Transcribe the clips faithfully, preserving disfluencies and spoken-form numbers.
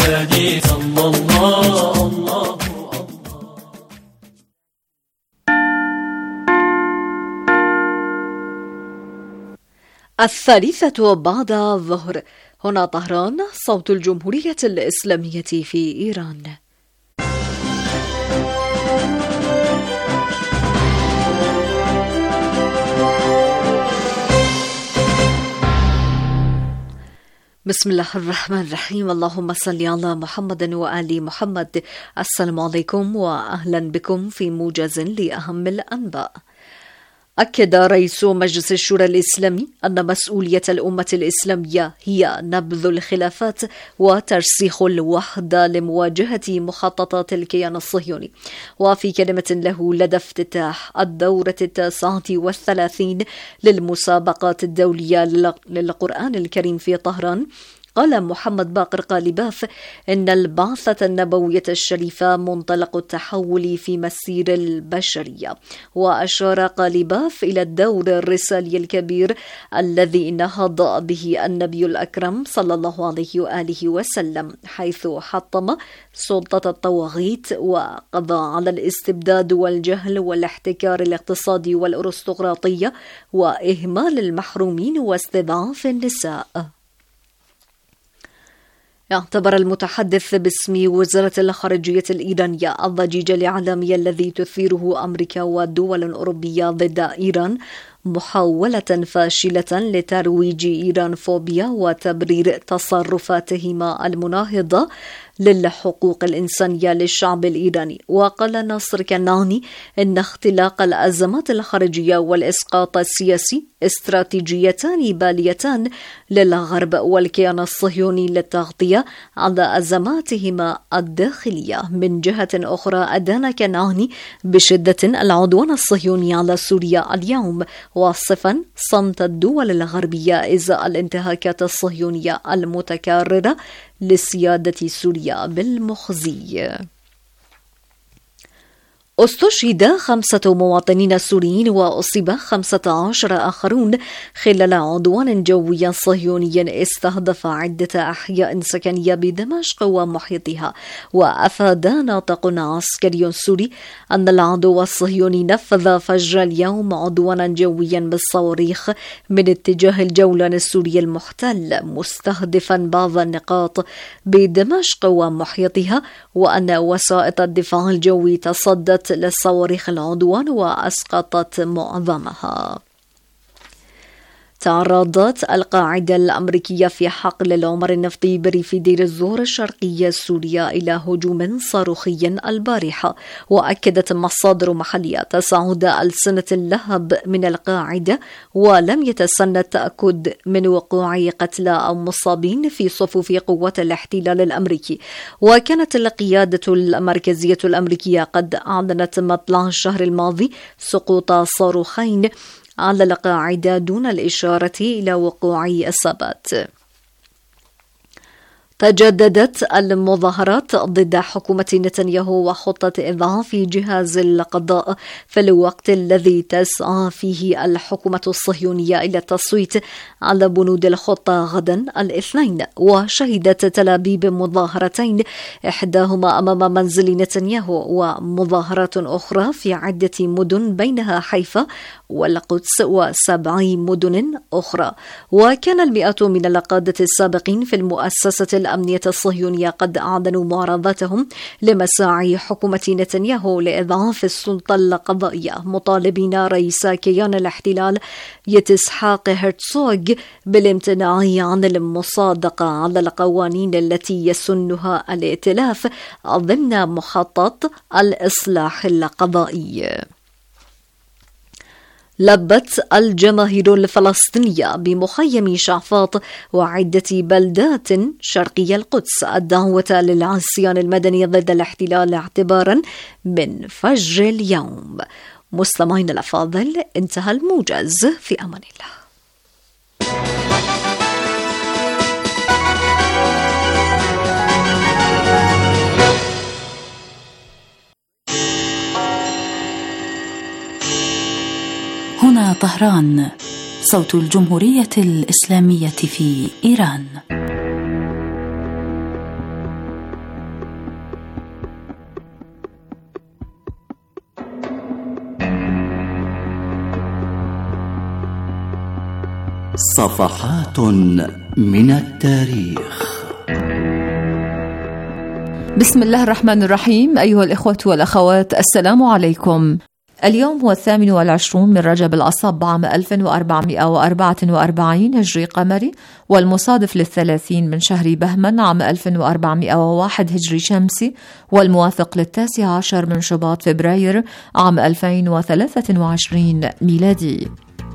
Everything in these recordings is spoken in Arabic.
الهادي صلى الله الله. الثالثة بعد الظهر. هنا طهران، صوت الجمهورية الإسلامية في إيران. بسم الله الرحمن الرحيم. اللهم صل على محمد وآل محمد. السلام عليكم وأهلا بكم في موجز لأهم الأنباء. أكد رئيس مجلس الشورى الإسلامي أن مسؤولية الأمة الإسلامية هي نبذ الخلافات وترسيخ الوحدة لمواجهة مخططات الكيان الصهيوني. وفي كلمة له لدى افتتاح الدورة التاسعة والثلاثين للمسابقات الدولية للقرآن الكريم في طهران، قال محمد باقر قالباف إن البعثة النبوية الشريفة منطلق التحول في مسير البشرية. وأشار قالباف إلى الدور الرسالي الكبير الذي نهض به النبي الأكرم صلى الله عليه وآله وسلم، حيث حطم سلطة الطواغيت وقضى على الاستبداد والجهل والاحتكار الاقتصادي والأرستقراطية وإهمال المحرومين واستضعاف النساء. يعتبر المتحدث باسم وزارة الخارجية الإيرانية الضجيج الإعلامي الذي تثيره أمريكا والدول الأوروبية ضد إيران محاولة فاشلة لترويج إيران فوبيا وتبرير تصرفاتهما المناهضة للحقوق الإنسانية للشعب الإيراني. وقال ناصر كنعاني إن اختلاق الأزمات الخارجية والإسقاط السياسي استراتيجيتان باليتان للغرب والكيان الصهيوني للتغطية على أزماتهما الداخلية. من جهة أخرى أدان كنعاني بشدة العدوان الصهيوني على سوريا اليوم، واصفا صمت الدول الغربية إزاء الانتهاكات الصهيونية المتكررة لسيادة سوريا بالمخزي. استشهد خمسة مواطنين سوريين وأصيب خمسة عشر آخرون خلال عدوان جوي صهيوني استهدف عدة أحياء سكنية بدمشق ومحيطها. وأفاد ناطق عسكري سوري أن العدو الصهيوني نفذ فجر اليوم عدوانا جويا بالصواريخ من اتجاه الجولان السوري المحتل، مستهدفا بعض النقاط بدمشق ومحيطها، وأن وسائط الدفاع الجوي تصدت للصواريخ العدوان وأسقطت معظمها. تعرضت القاعدة الأمريكية في حقل العمر النفطي بريف دير الزور الشرقية سوريا إلى هجوم صاروخي البارحة. وأكدت مصادر محلية تصاعد ألسنة اللهب من القاعدة، ولم يتسنى التأكد من وقوع قتلى أو مصابين في صفوف قوات الاحتلال الأمريكي. وكانت القيادة المركزية الأمريكية قد أعلنت مطلع الشهر الماضي سقوط صاروخين على القاعدة دون الإشارة إلى وقوع إصابات. تجددت المظاهرات ضد حكومة نتنياهو وخطة إضعاف جهاز القضاء في الوقت الذي تسعى فيه الحكومة الصهيونية إلى التصويت على بنود الخطة غدا الاثنين. وشهدت تل أبيب مظاهرتين، إحداهما أمام منزل نتنياهو ومظاهرات أخرى في عدة مدن بينها حيفا والقدس وسبع مدن أخرى. وكان المئات من القادة السابقين في المؤسسة الأمنية الصهيونية قد أعلنوا معارضتهم لمساعي حكومة نتنياهو لإضعاف السلطة القضائية، مطالبين رئيس كيان الاحتلال يتسحاق هرتسوغ بالامتناع عن المصادقة على القوانين التي يسنها الائتلاف ضمن مخطط الإصلاح القضائي. لبت الجماهير الفلسطينية بمخيم شعفاط وعدة بلدات شرقي القدس الدعوة للعصيان المدني ضد الاحتلال اعتبارا من فجر اليوم. مستمعين الأفاضل، انتهى الموجز، في أمان الله. هنا طهران، صوت الجمهورية الإسلامية في إيران. صفحات من التاريخ. بسم الله الرحمن الرحيم. أيها الإخوة والأخوات، السلام عليكم. اليوم هو الثامن والعشرون من رجب الأصب عام ألف وأربعمائة وأربعة وأربعين هجري قمري، والمصادف للثلاثين من شهر بهمن عام ألف وأربعمائة وواحد هجري شمسي، والموافق للتاسع عشر من شباط فبراير عام ألفين وثلاثة وعشرين ميلادي.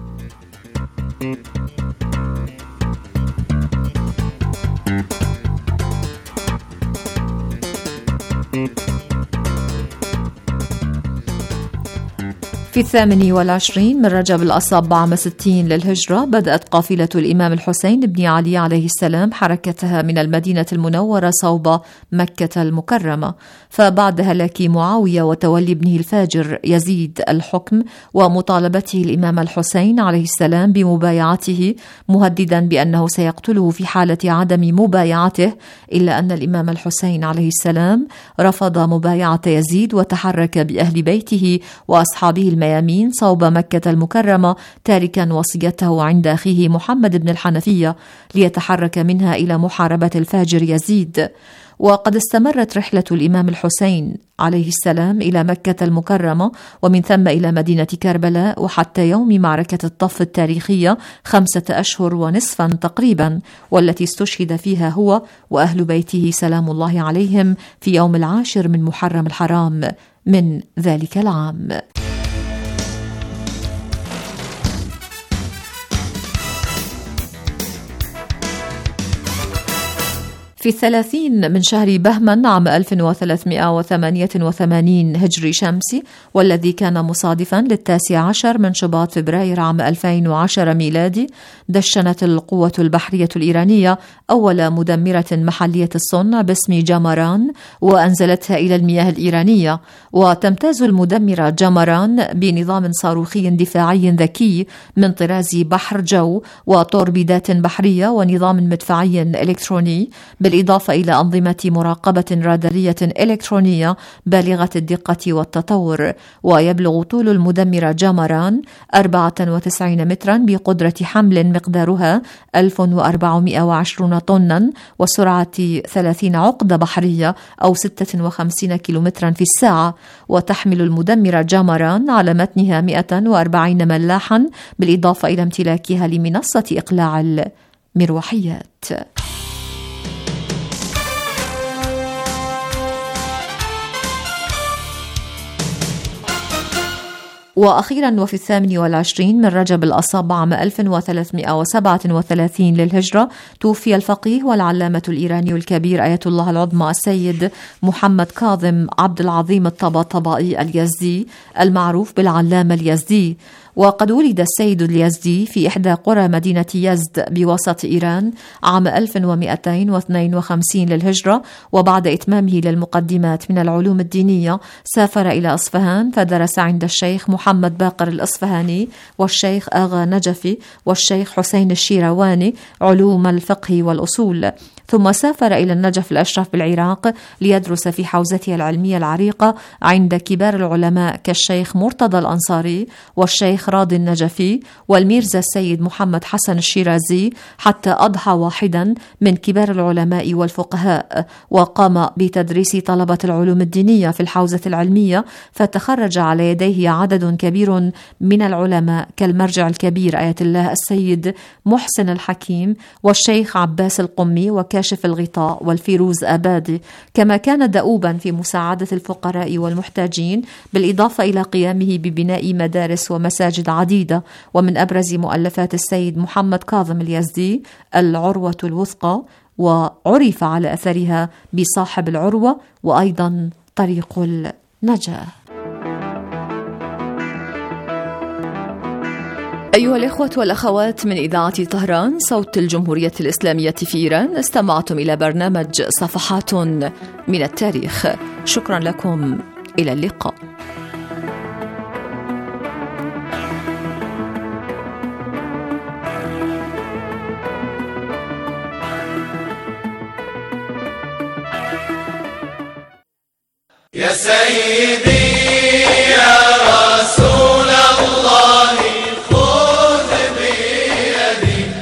في الثامن والعشرين من رجب الأصب عام ستين للهجرة بدأت قافلة الإمام الحسين بن علي عليه السلام حركتها من المدينة المنورة صوب مكة المكرمة، فبعد هلاك معاوية وتولي ابنه الفاجر يزيد الحكم ومطالبته الإمام الحسين عليه السلام بمبايعته مهددا بأنه سيقتله في حالة عدم مبايعته، إلا أن الإمام الحسين عليه السلام رفض مبايعة يزيد وتحرك بأهل بيته وأصحابه الميامين صوب مكة المكرمة، تاركا وصيته عند أخيه محمد بن الحنفية ليتحرك منها إلى محاربة الفاجر يزيد. وقد استمرت رحلة الإمام الحسين عليه السلام إلى مكة المكرمة ومن ثم إلى مدينة كربلاء وحتى يوم معركة الطف التاريخية خمسة أشهر ونصفا تقريبا، والتي استشهد فيها هو وأهل بيته سلام الله عليهم في يوم العاشر من محرم الحرام من ذلك العام. في الثلاثين من شهر بهمن عام ألف وثلاثمائة وثمانية وثمانين هجري شمسي، والذي كان مصادفا للتاسع عشر من شباط فبراير عام ألفين وعشرة ميلادي، دشنت القوة البحرية الإيرانية أول مدمرة محلية الصنع باسم جمران وأنزلتها إلى المياه الإيرانية. وتمتاز المدمرة جمران بنظام صاروخي دفاعي ذكي من طراز بحر جو وتوربيدات بحرية ونظام مدفعي إلكتروني، بالإضافة إلى أنظمة مراقبة رادارية إلكترونية بالغة الدقة والتطور. ويبلغ طول المدمرة جمران أربعة وتسعين مترا بقدرة حمل مقدارها ألف وأربعمائة وعشرين طنا وسرعة ثلاثين عقدة بحرية أو ستة وخمسين كيلومترا في الساعة. وتحمل المدمرة جمران على متنها مئة وأربعين ملاحا، بالإضافة إلى امتلاكها لمنصة إقلاع المروحيات. وأخيرا وفي الثامن والعشرين من رجب الأصب عام ألف وثلاثمائة وسبعة وثلاثين للهجرة توفي الفقيه والعلامة الإيراني الكبير آية الله العظمى السيد محمد كاظم عبد العظيم الطباطبائي اليزدي المعروف بالعلامة اليزدي. وقد ولد السيد اليزدي في إحدى قرى مدينة يزد بوسط إيران عام ألف ومئتين واثنين وخمسين للهجرة، وبعد إتمامه للمقدمات من العلوم الدينية سافر إلى أصفهان فدرس عند الشيخ محمد باقر الأصفهاني والشيخ آغا نجفي والشيخ حسين الشيرواني علوم الفقه والأصول، ثم سافر إلى النجف الأشرف بالعراق ليدرس في حوزته العلمية العريقة عند كبار العلماء كالشيخ مرتضى الأنصاري والشيخ راضي النجفي والميرزا السيد محمد حسن الشيرازي، حتى أضحى واحدا من كبار العلماء والفقهاء. وقام بتدريس طلبة العلوم الدينية في الحوزة العلمية، فتخرج على يديه عدد كبير من العلماء كالمرجع الكبير آية الله السيد محسن الحكيم والشيخ عباس القمي وكاشف الغطاء والفيروز آبادي، كما كان دؤوبا في مساعدة الفقراء والمحتاجين، بالإضافة إلى قيامه ببناء مدارس ومساجد عديدة. ومن أبرز مؤلفات السيد محمد كاظم اليزدي العروة الوثقى، وعرف على أثرها بصاحب العروة وأيضا طريق النجاة. أيها الإخوة والأخوات، من إذاعة طهران صوت الجمهورية الإسلامية في إيران، استمعتم إلى برنامج صفحات من التاريخ. شكرا لكم، إلى اللقاء. يا سيدي يا رسول الله خذ بيدي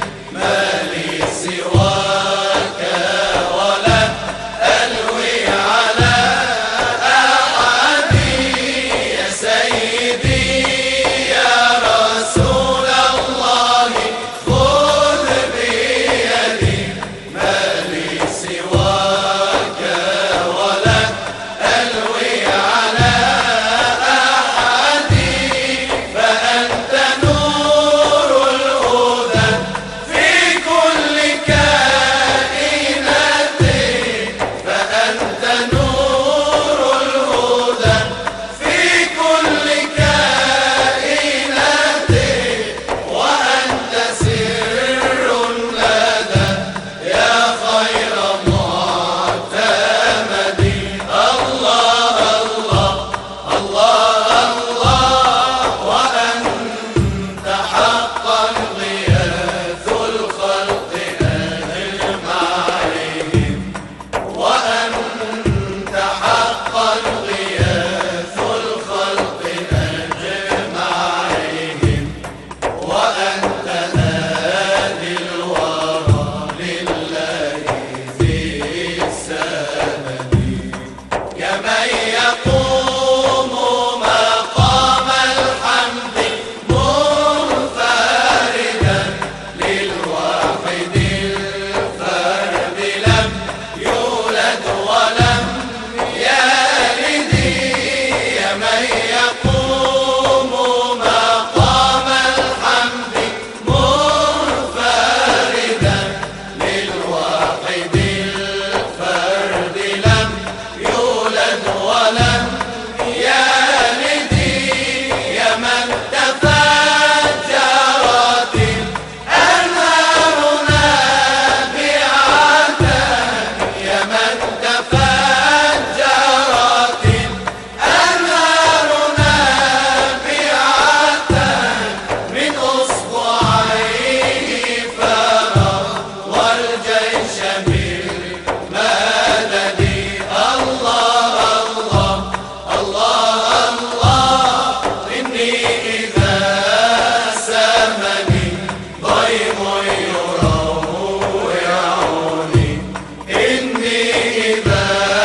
إذا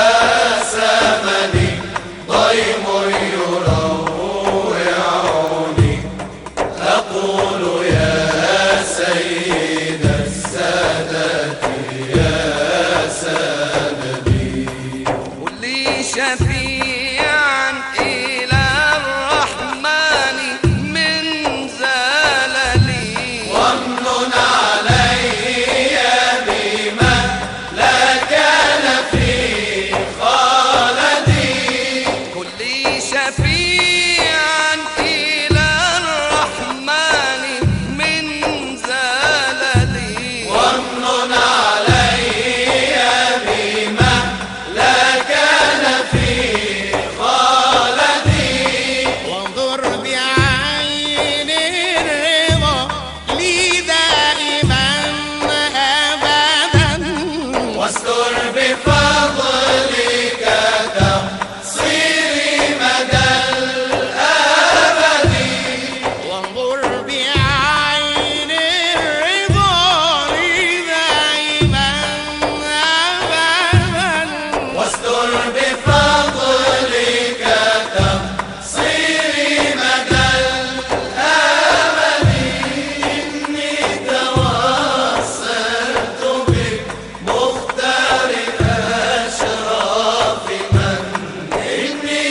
سامني ضيم يروعني أقول يا سيد السادة يا سندي قل لي شفيعا إلى الرحمن من زللي وامنن علي بما لا كان في خالدي قل لي شفيعا إلى الرحمن من زللي وامنن علي بما لا كان في خالدي وانظر بعين الرضا لي دائما أبدا واستر بفضلك تقصيري مدى الأبد وانظر بعين الرضا لي دائما أبدا واستر بفضلك تقصيري مدى الأبد إني توسلت بمختار أشراف من إني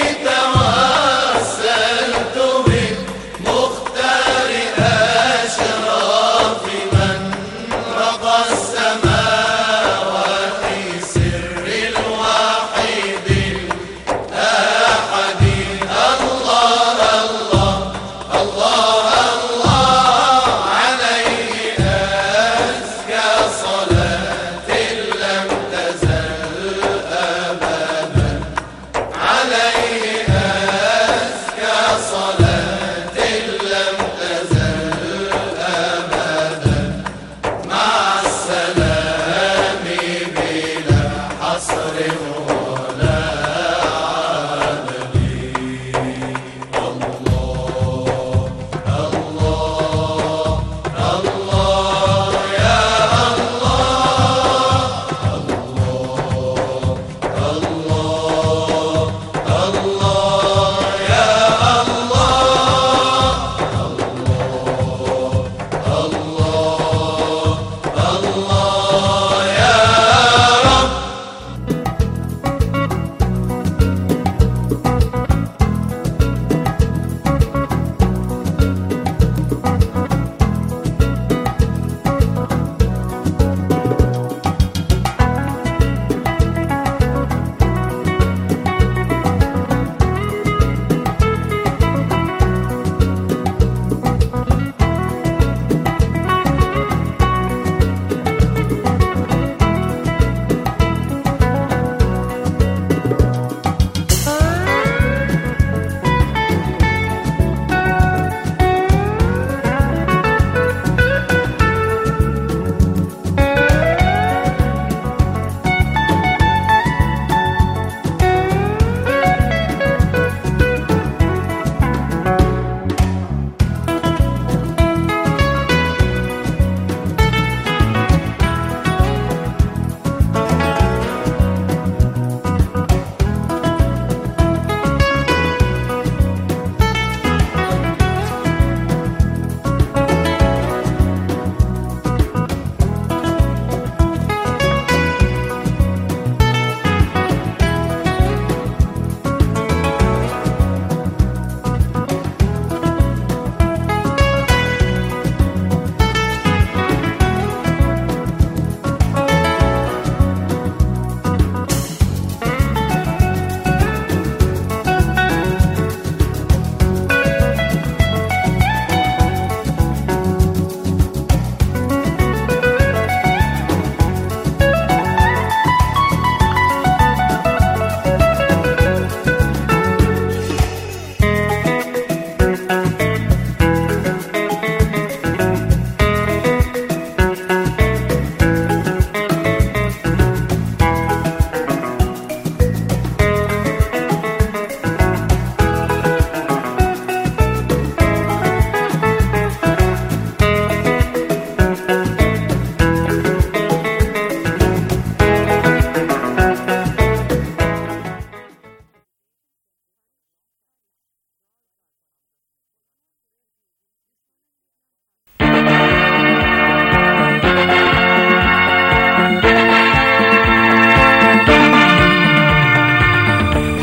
توسلت بمختار أشراف من رقى السماوات سر الواحد الأحد الله الله الله الله عليه أزكى صلاة لم تزل أبدا عليه أزكى صلاة لم تزل أبدا مع السلام بلا حصر ولا عدد الله الله الله يا الله الله الله يا الله الله الله يا رب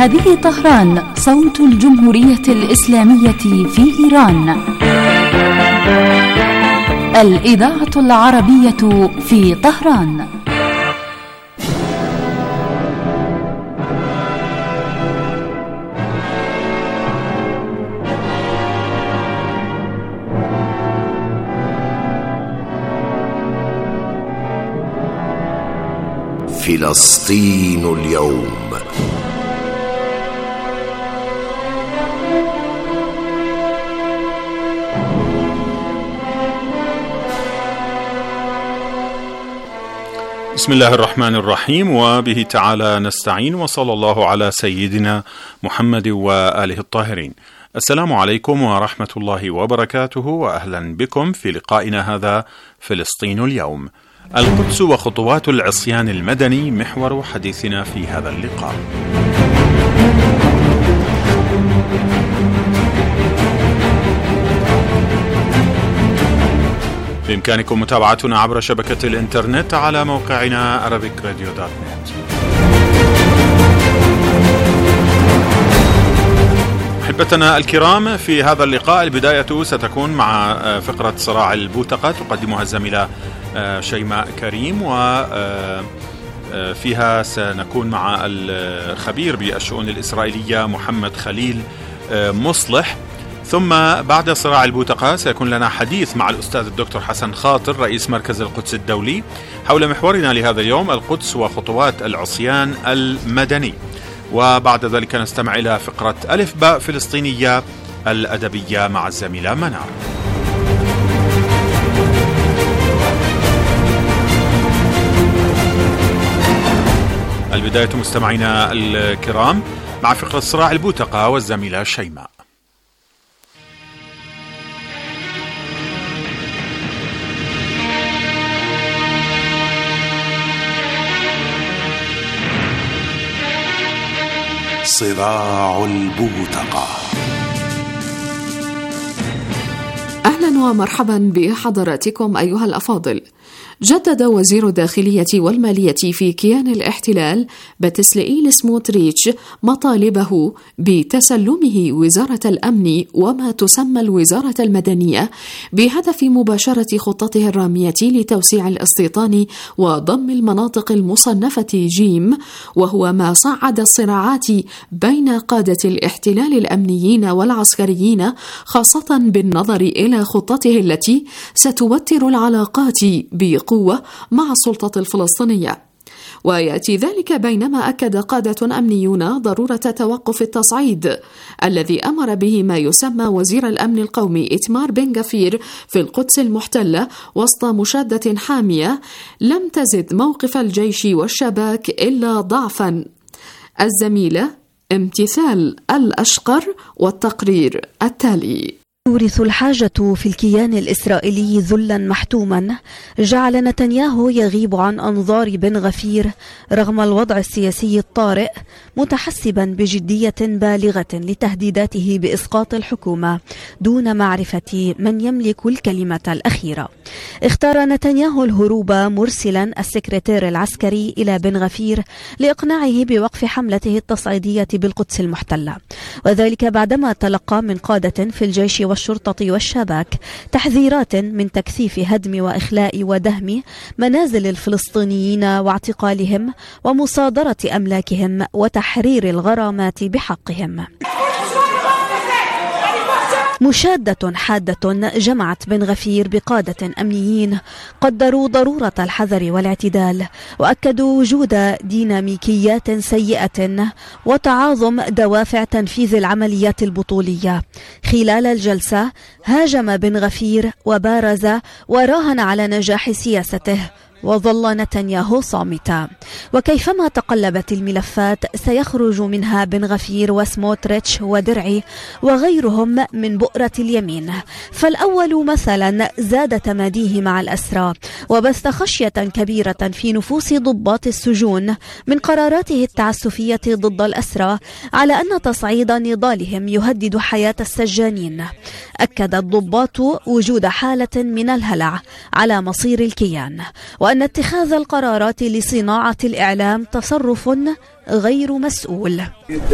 هذه طهران، صوت الجمهورية الإسلامية في إيران. الإذاعة العربية في طهران. فلسطين اليوم. بسم الله الرحمن الرحيم، وبه تعالى نستعين، وصلى الله على سيدنا محمد وآله الطاهرين. السلام عليكم ورحمة الله وبركاته، وأهلا بكم في لقائنا هذا فلسطين اليوم. القدس وخطوات العصيان المدني محور حديثنا في هذا اللقاء. بإمكانكم متابعتنا عبر شبكة الإنترنت على موقعنا أرابيك راديو دوت نت. أحبتنا الكرام، في هذا اللقاء البداية ستكون مع فقرة صراع البوتقة تقدمها الزميلة شيماء كريم، وفيها سنكون مع الخبير بالشؤون الإسرائيلية محمد خليل مصلح. ثم بعد صراع البوتقة سيكون لنا حديث مع الأستاذ الدكتور حسن خاطر رئيس مركز القدس الدولي حول محورنا لهذا اليوم، القدس وخطوات العصيان المدني. وبعد ذلك نستمع إلى فقرة ألف باء فلسطينية الأدبية مع الزميلة منار. البداية مستمعينا الكرام مع فقرة صراع البوتقة والزميلة شيماء. صراع البوتقة. أهلا ومرحبا بحضراتكم أيها الأفاضل. جدد وزير الداخلية والمالية في كيان الاحتلال بتسلئيل سموتريتش مطالبه بتسلمه وزارة الأمن وما تسمى الوزارة المدنية بهدف مباشرة خطته الرامية لتوسيع الاستيطان وضم المناطق المصنفة جيم، وهو ما صعد الصراعات بين قادة الاحتلال الأمنيين والعسكريين، خاصة بالنظر إلى خطته التي ستوتر العلاقات بقوة مع السلطة الفلسطينية. ويأتي ذلك بينما أكد قادة أمنيون ضرورة توقف التصعيد الذي أمر به ما يسمى وزير الأمن القومي إتمار بن غفير في القدس المحتلة وسط مشادة حامية لم تزد موقف الجيش والشباك إلا ضعفا. الزميلة امتثال الأشقر والتقرير التالي. تورث الحاجة في الكيان الإسرائيلي ذلا محتوما جعل نتنياهو يغيب عن أنظار بن غفير رغم الوضع السياسي الطارئ، متحسبا بجدية بالغة لتهديداته بإسقاط الحكومة دون معرفة من يملك الكلمة الأخيرة. اختار نتنياهو الهروب مرسلا السكرتير العسكري إلى بن غفير لإقناعه بوقف حملته التصعيدية بالقدس المحتلة، وذلك بعدما تلقى من قادة في الجيش والشرطة والشباك تحذيرات من تكثيف هدم وإخلاء ودهم منازل الفلسطينيين واعتقالهم ومصادرة أملاكهم وتحرير الغرامات بحقهم. مشادة حادة جمعت بن غفير بقادة أمنيين قدروا ضرورة الحذر والاعتدال، وأكدوا وجود ديناميكيات سيئة وتعاظم دوافع تنفيذ العمليات البطولية. خلال الجلسة هاجم بن غفير وبارز وراهن على نجاح سياسته، وظل نتنياهو صامتا. وكيفما تقلبت الملفات سيخرج منها بن غفير وسموتريتش ودرعي وغيرهم من بؤرة اليمين. فالأول مثلا زاد تماديه مع الأسرى وبث خشية كبيرة في نفوس ضباط السجون من قراراته التعسفية ضد الأسرى على أن تصعيد نضالهم يهدد حياة السجانين. أكد الضباط وجود حالة من الهلع على مصير الكيان، وأن اتخاذ القرارات لصناعة الإعلام تصرف غير مسؤول.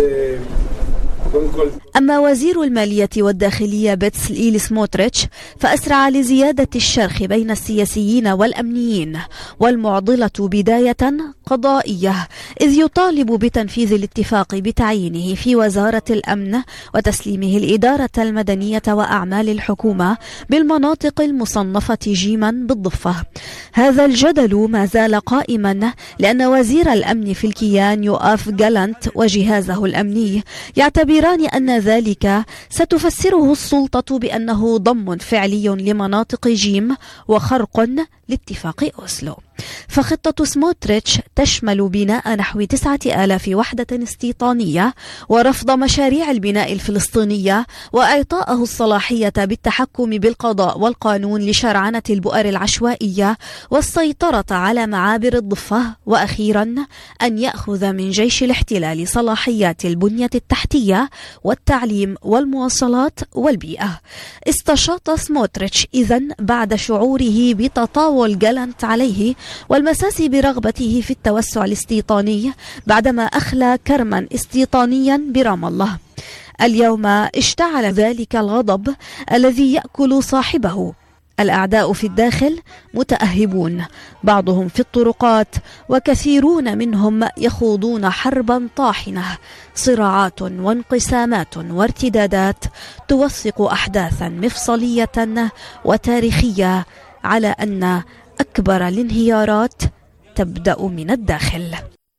أما وزير المالية والداخلية بتسلئيل سموتريتش فأسرع لزيادة الشرخ بين السياسيين والأمنيين، والمعضلة بداية قضائية، إذ يطالب بتنفيذ الاتفاق بتعيينه في وزارة الأمن وتسليمه الإدارة المدنية وأعمال الحكومة بالمناطق المصنفة جيما بالضفة. هذا الجدل ما زال قائما لأن وزير الأمن في الكيان يؤاف جالانت وجهازه الأمني يعتبران أن ذلك ستفسره السلطة بأنه ضم فعلي لمناطق جيم وخرق لاتفاق أوسلو. فخطة سموتريتش تشمل بناء نحو تسعة آلاف وحدة استيطانية ورفض مشاريع البناء الفلسطينية وإعطاءه الصلاحية بالتحكم بالقضاء والقانون لشرعنة البؤر العشوائية والسيطرة على معابر الضفة، وأخيرا أن يأخذ من جيش الاحتلال صلاحيات البنية التحتية والتعليم والمواصلات والبيئة. استشاط سموتريتش إذن بعد شعوره بتطاول جالانت عليه والمساس برغبته في التوسع الاستيطاني بعدما أخلى كرما استيطانيا برام الله. اليوم اشتعل ذلك الغضب الذي يأكل صاحبه. الأعداء في الداخل متأهبون، بعضهم في الطرقات وكثيرون منهم يخوضون حربا طاحنة، صراعات وانقسامات وارتدادات توثق أحداثا مفصلية وتاريخية على أن أكبر الانهيارات تبدأ من الداخل.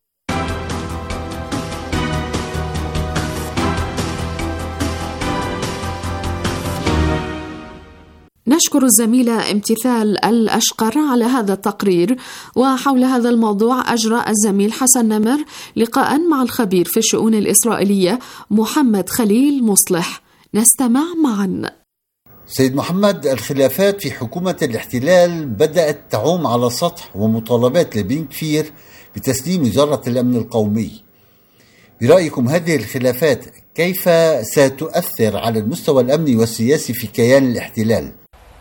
نشكر الزميلة امتثال الأشقر على هذا التقرير. وحول هذا الموضوع أجرى الزميل حسن نمر لقاء مع الخبير في الشؤون الإسرائيلية محمد خليل مصلح. نستمع معا. سيد محمد، الخلافات في حكومة الاحتلال بدأت تعوم على سطح ومطالبات لبن كفير بتسليم وزارة الأمن القومي. برأيكم هذه الخلافات كيف ستؤثر على المستوى الأمني والسياسي في كيان الاحتلال؟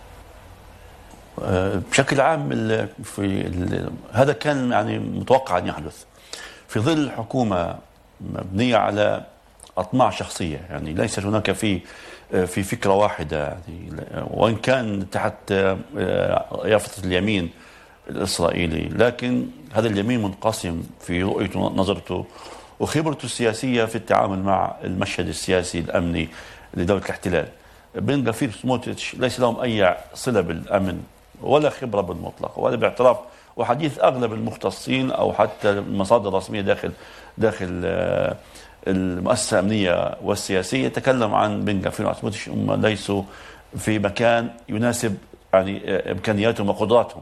بشكل عام في هذا كان يعني متوقع أن يحدث في ظل حكومة مبنية على أطماع شخصية، يعني ليست هناك في في فكرة واحدة، يعني وإن كان تحت يافطة اليمين الإسرائيلي، لكن هذا اليمين منقسم في رؤيته ونظرته وخبرته السياسية في التعامل مع المشهد السياسي الأمني لدولة الاحتلال. بن غفير وسموتريتش ليس لهم أي صلة بالأمن ولا خبرة بالمطلق ولا باعتراف وحديث أغلب المختصين أو حتى المصادر الرسمية داخل داخل المؤسسة الأمنية والسياسية تكلم عن بن غفير وسموتريتش هم ليسوا في مكان يناسب يعني إمكانياتهم وقدراتهم.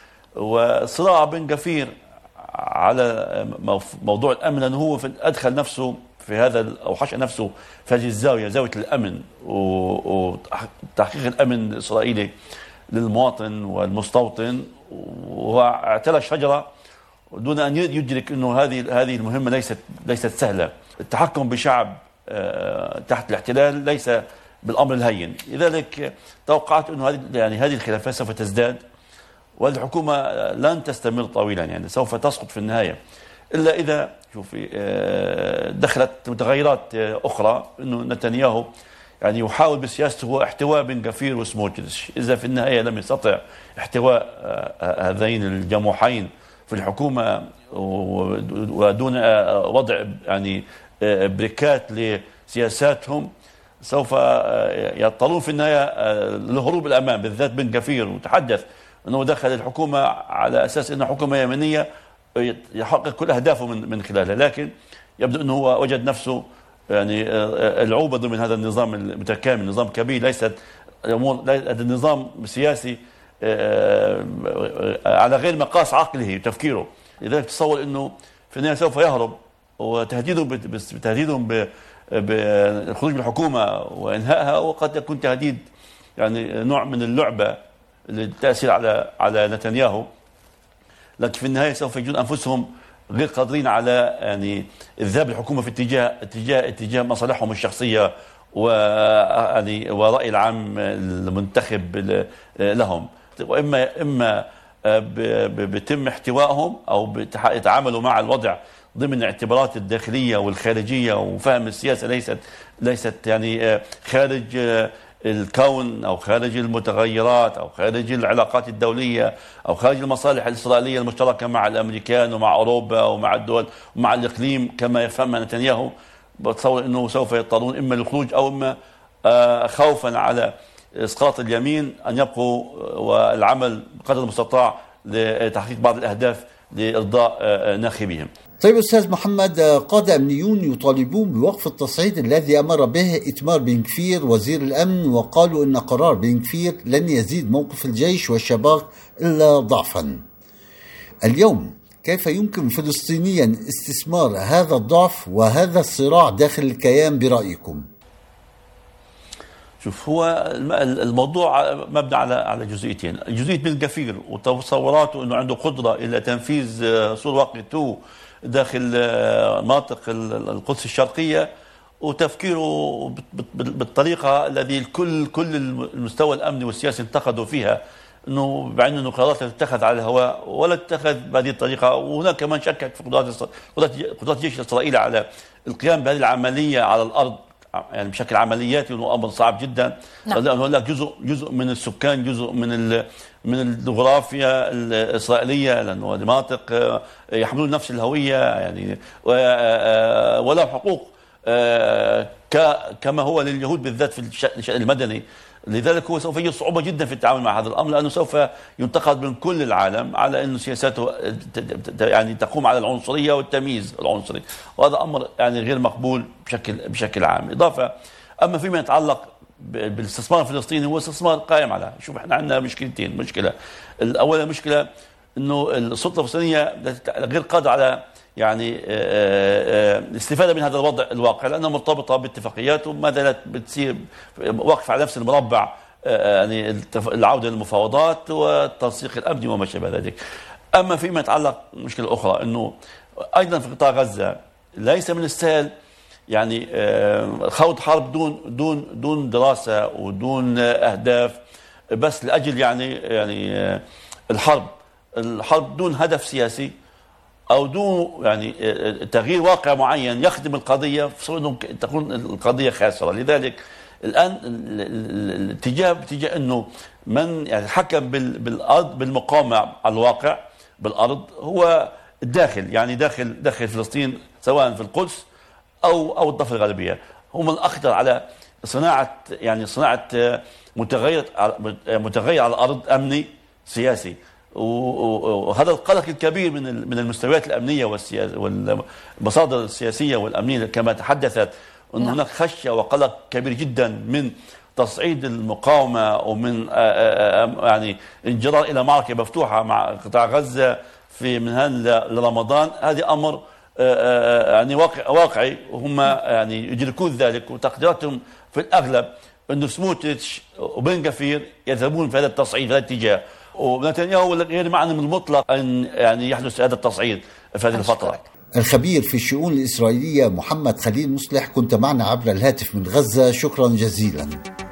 وصراع بن غفير على موضوع الأمن أنه هو أدخل نفسه في هذا أو حشى نفسه في هذه الزاوية، زاوية الأمن وتحقيق الأمن الإسرائيلي للمواطن والمستوطن، واعتلى شجرة دون أن يدرك أنه هذه هذه المهمة ليست ليست سهلة. التحكم بشعب تحت الاحتلال ليس بالأمر الهين، لذلك توقعت أنه هذه يعني هذه الخلافات سوف تزداد والحكومة لن تستمر طويلا، يعني سوف تسقط في النهاية إلا إذا شوفي دخلت متغيرات أخرى، أنه نتنياهو يعني يحاول بسياسته هو احتواء بن غفير وسموتريتش. إذا في النهاية لم يستطع احتواء هذين الجموحين في الحكومة ودون وضع يعني بريكات لسياساتهم سوف يضطرون في النهاية للهروب الأمام، بالذات بن غفير وتحدث أنه دخل الحكومة على أساس أنها حكومة يمنية يحقق كل أهدافه من من خلالها، لكن يبدو أنه هو وجد نفسه يعني العوبة ضمن هذا النظام المتكامل، نظام كبير، ليست هذا النظام سياسي على غير مقاس عقله وتفكيره. لذلك تصور أنه في النهاية سوف يهرب، وتهديدهم بتهديدهم بالخروج من الحكومة وإنهائها، وقد يكون تهديد يعني نوع من اللعبة للتأثير على على نتنياهو، لكن في النهاية سوف يجدون أنفسهم غير قادرين على يعني الذهاب الحكومة في اتجاه اتجاه اتجاه مصالحهم الشخصية ويعني ورأي العام المنتخب لهم، وإما إما بيتم احتوائهم أو يتعاملوا مع الوضع ضمن الاعتبارات الداخلية والخارجية، وفهم السياسة ليست ليست يعني خارج الكون أو خارج المتغيرات أو خارج العلاقات الدولية أو خارج المصالح الإسرائيلية المشتركة مع الأمريكان ومع أوروبا ومع الدول ومع الإقليم كما يفهم نتنياهو. بتصور أنه سوف يضطرون إما للخروج أو إما خوفا على إسقاط اليمين أن يبقوا والعمل بقدر المستطاع لتحقيق بعض الأهداف لإرضاء ناخبيهم. طيب أستاذ محمد، قادة أمنيون يطالبون بوقف التصعيد الذي أمر به إتمار بن كفير وزير الأمن، وقالوا أن قرار بن كفير لن يزيد موقف الجيش والشباك إلا ضعفا. اليوم كيف يمكن فلسطينيا استثمار هذا الضعف وهذا الصراع داخل الكيان برأيكم؟ شوف، هو الموضوع مبني على على جزئيتين. جزئية بن كفير وتصوراته أنه عنده قدرة إلى تنفيذ سور واقع تو داخل مناطق القدس الشرقية، وتفكيره بالطريقة الذي الكل كل المستوى الأمني والسياسي انتقدوا فيها، انه بعين انه قرارات تتخذ على الهواء ولا تتخذ بهذه الطريقه. وهناك كمان شكك في قدرات قدرات الجيش الاسرائيلي على القيام بهذه العمليه على الارض، يعني بشكل عملياتي، انه امر صعب جدا. نعم. لانه هناك جزء جزء من السكان، جزء من من الجغرافيا الاسرائيليه، لانه المناطق يحملون نفس الهويه يعني ولا حقوق كما هو لليهود بالذات في الشأن المدني. لذلك هو سوف يجد صعوبة جدا في التعامل مع هذا الأمر، لأنه سوف ينتقد من كل العالم على أنه سياساته يعني تقوم على العنصرية والتمييز العنصري، وهذا أمر يعني غير مقبول بشكل بشكل عام. إضافة أما فيما يتعلق بالاستثمار الفلسطيني، هو استثمار قائم على، شوف احنا عندنا مشكلتين. مشكلة الأولى مشكلة أنه السلطة الفلسطينية غير قادرة على يعني الاستفادة من هذا الوضع الواقع، لأنها مرتبطة باتفاقيات وما زالت بتصير واقفة على نفس المربع، يعني العودة للمفاوضات والتنسيق الأمني وما شابه ذلك. أما فيما يتعلق مشكلة أخرى، أنه أيضا في قطاع غزة ليس من السهل يعني خوض حرب دون دون دون دراسة ودون أهداف، بس لأجل يعني يعني الحرب الحرب دون هدف سياسي أو دون يعني تغيير واقع معين يخدم القضية، فصار تكون القضية خاسرة. لذلك الآن الاتجاه باتجاه أنه من يعني حكم بالأرض بالمقاومة على الواقع بالأرض هو الداخل، يعني داخل داخل فلسطين، سواء في القدس أو أو الضفة الغربية، هم الأخطر على صناعة يعني صناعة متغير متغير على الأرض أمني سياسي. وهذا القلق الكبير من من المستويات الامنيه والمصادر السياسيه والامنيه كما تحدثت، ان هناك خشيه وقلق كبير جدا من تصعيد المقاومه ومن يعني انجرار الى معركه مفتوحه مع قطاع غزه في من هان لرمضان. هذا امر يعني واقع واقعي، وهم يعني يدركون ذلك، وتقديراتهم في الاغلب انه سموتريتش وبن كفير يذهبون في هذا التصعيد في هذا الاتجاه، ونتنياهو غير معنى من المطلق أن يعني يحدث هذا التصعيد في هذه الفترة. الخبير في الشؤون الإسرائيلية محمد خليل مصلح، كنت معنا عبر الهاتف من غزة، شكرا جزيلا.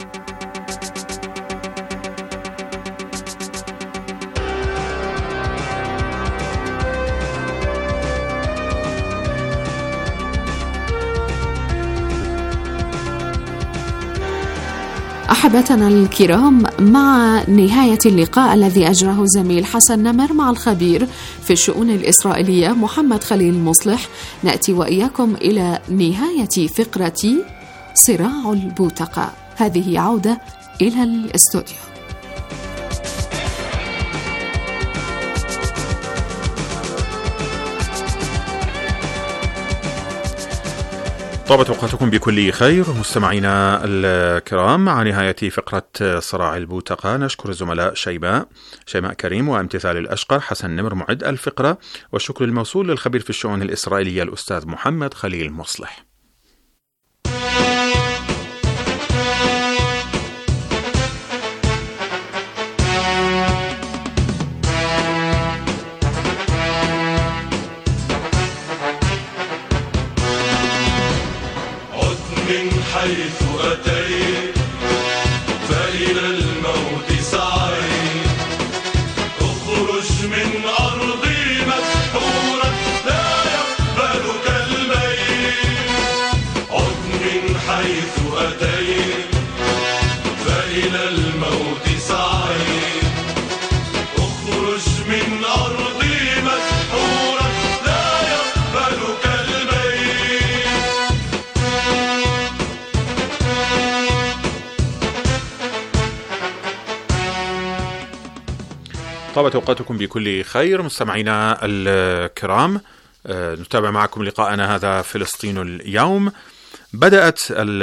أحبتنا الكرام، مع نهاية اللقاء الذي أجراه زميل حسن نمر مع الخبير في الشؤون الإسرائيلية محمد خليل مصلح، نأتي وإياكم إلى نهاية فقرة صراع البوتقة. هذه عودة إلى الاستوديو. طابت أوقاتكم بكل خير مستمعينا الكرام. مع نهاية فقرة صراع البوتقة نشكر الزملاء شيماء شيماء كريم وامتثال الأشقر، حسن نمر معد الفقرة، والشكر الموصول للخبير في الشؤون الإسرائيلية الأستاذ محمد خليل مصلح. حيث أتيت فإلى الموت سعيت، اخرج طابت أوقاتكم بكل خير مستمعينا الكرام. نتابع معكم لقاءنا هذا فلسطين اليوم. بدأت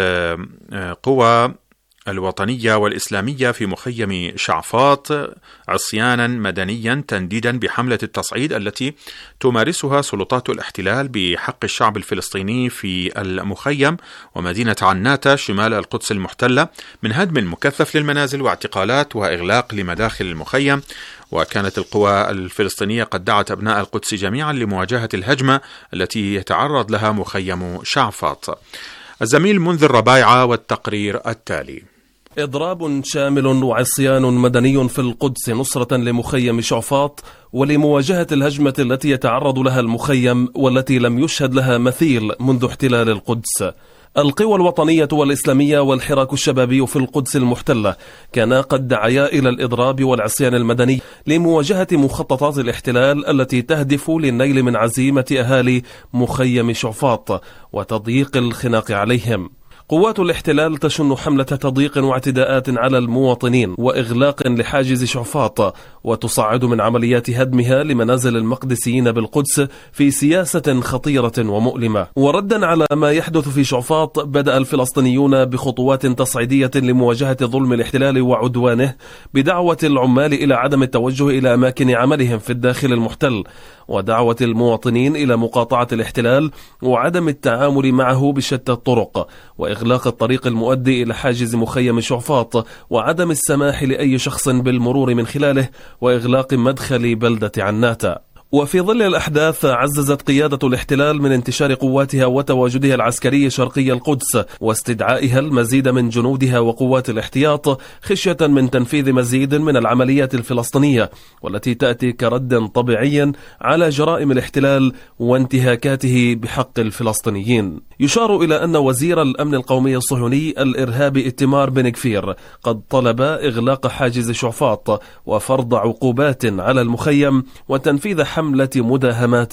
القوى الوطنية والإسلامية في مخيم شعفاط عصيانا مدنيا تنديدا بحملة التصعيد التي تمارسها سلطات الاحتلال بحق الشعب الفلسطيني في المخيم ومدينة عناتة شمال القدس المحتلة من هدم مكثف للمنازل واعتقالات وإغلاق لمداخل المخيم. وكانت القوى الفلسطينية قد دعت أبناء القدس جميعا لمواجهة الهجمة التي يتعرض لها مخيم شعفاط. الزميل منذر ربايعة والتقرير التالي. إضراب شامل وعصيان مدني في القدس نصرة لمخيم شعفاط ولمواجهة الهجمة التي يتعرض لها المخيم والتي لم يشهد لها مثيل منذ احتلال القدس. القوى الوطنية والإسلامية والحراك الشبابي في القدس المحتلة كانا قد دعيا إلى الإضراب والعصيان المدني لمواجهة مخططات الاحتلال التي تهدف للنيل من عزيمة أهالي مخيم شعفاط وتضييق الخناق عليهم. قوات الاحتلال تشن حملة تضييق واعتداءات على المواطنين وإغلاق لحاجز شعفاط وتصعد من عمليات هدمها لمنازل المقدسيين بالقدس في سياسة خطيرة ومؤلمة. وردا على ما يحدث في شعفاط بدأ الفلسطينيون بخطوات تصعيدية لمواجهة ظلم الاحتلال وعدوانه بدعوة العمال إلى عدم التوجه إلى أماكن عملهم في الداخل المحتل ودعوة المواطنين إلى مقاطعة الاحتلال وعدم التعامل معه بشتى الطرق وإغلاق الطريق المؤدي إلى حاجز مخيم شعفاط وعدم السماح لأي شخص بالمرور من خلاله وإغلاق مدخل بلدة عناتة. وفي ظل الأحداث عززت قيادة الاحتلال من انتشار قواتها وتواجدها العسكري شرقي القدس واستدعائها المزيد من جنودها وقوات الاحتياط خشية من تنفيذ مزيد من العمليات الفلسطينية والتي تأتي كرد طبيعي على جرائم الاحتلال وانتهاكاته بحق الفلسطينيين. يشار إلى أن وزير الأمن القومي الصهيوني الإرهابي إتمار بن كفير قد طلب إغلاق حاجز شعفاط وفرض عقوبات على المخيم وتنفيذ حملة مداهمات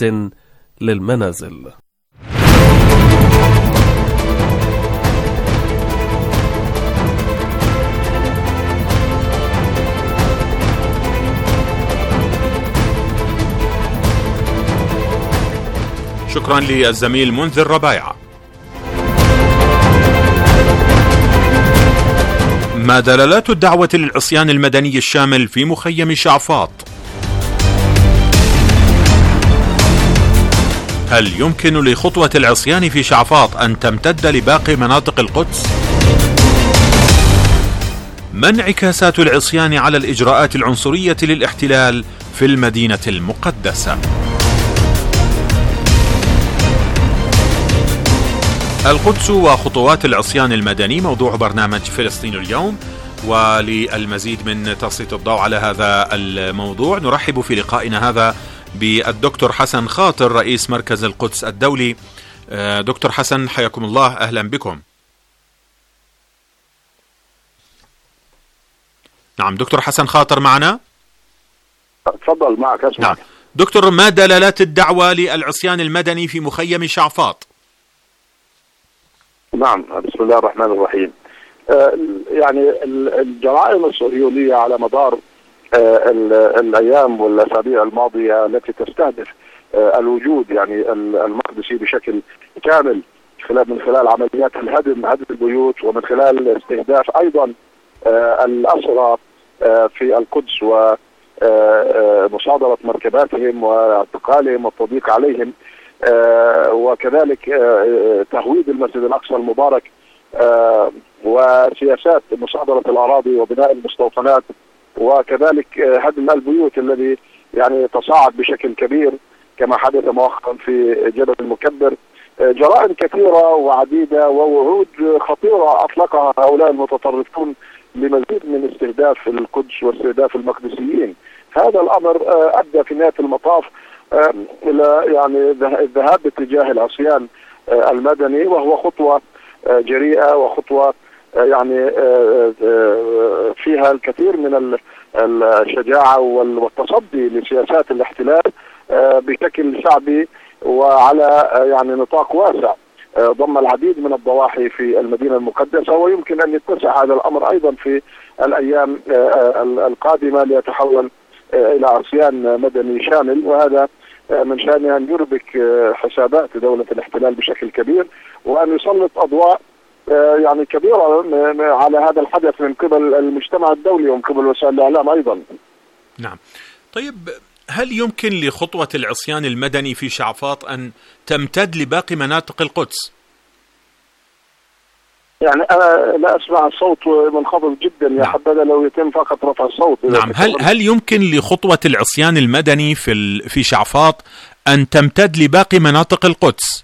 للمنازل. شكرا للزميل منذر ربايعة. ما دلالات الدعوة للعصيان المدني الشامل في مخيم شعفاط؟ هل يمكن لخطوة العصيان في شعفاط أن تمتد لباقي مناطق القدس؟ ما انعكاسات العصيان على الإجراءات العنصرية للاحتلال في المدينة المقدسة؟ القدس وخطوات العصيان المدني موضوع برنامج فلسطين اليوم. وللمزيد من تسليط الضوء على هذا الموضوع نرحب في لقائنا هذا بالدكتور حسن خاطر رئيس مركز القدس الدولي. دكتور حسن حياكم الله، أهلا بكم. نعم دكتور حسن خاطر معنا؟ تفضل معك اسمع. نعم دكتور، ما دلالات الدعوة للعصيان المدني في مخيم شعفاط؟ نعم بسم الله الرحمن الرحيم. آه يعني الجرائم الصهيونية على مدار آه الأيام والأسابيع الماضية التي تستهدف آه الوجود يعني المقدسي بشكل كامل خلال من خلال عمليات الهدم هدم البيوت ومن خلال استهداف أيضا آه الأسرى آه في القدس ومصادرة مركباتهم واعتقالهم والتضييق عليهم آه وكذلك آه تهويد المسجد الأقصى المبارك آه وسياسات مصادرة الأراضي وبناء المستوطنات وكذلك آه هدم البيوت الذي يعني تصاعد بشكل كبير كما حدث مؤخرا في جبل المكبر. آه جرائم كثيرة وعديدة ووعود خطيرة أطلقها هؤلاء المتطرفون لمزيد من استهداف القدس واستهداف المقدسيين. هذا الأمر آه أدى في نهاية المطاف آه إلى يعني الذهاب باتجاه العصيان آه المدني، وهو خطوة آه جريئة وخطوة آه يعني آه آه فيها الكثير من الشجاعة والتصدي لسياسات الاحتلال آه بشكل شعبي وعلى آه يعني نطاق واسع آه ضم العديد من الضواحي في المدينة المقدسة، ويمكن أن يتسع هذا الأمر أيضا في الأيام آه القادمة ليتحول إلى عصيان مدني شامل، وهذا من شأنه أن يربك حسابات دولة الاحتلال بشكل كبير، وأن يسلط أضواء يعني كبيرة على هذا الحدث من قبل المجتمع الدولي ومن قبل وسائل الإعلام أيضا. نعم. طيب، هل يمكن لخطوة العصيان المدني في شعفاط أن تمتد لباقي مناطق القدس؟ يعني أنا لا أسمع الصوت منخفض جدا، يا حبذا لو يتم فقط رفع الصوت. نعم. هل هل يمكن لخطوة العصيان المدني في في شعفاط أن تمتد لباقي مناطق القدس؟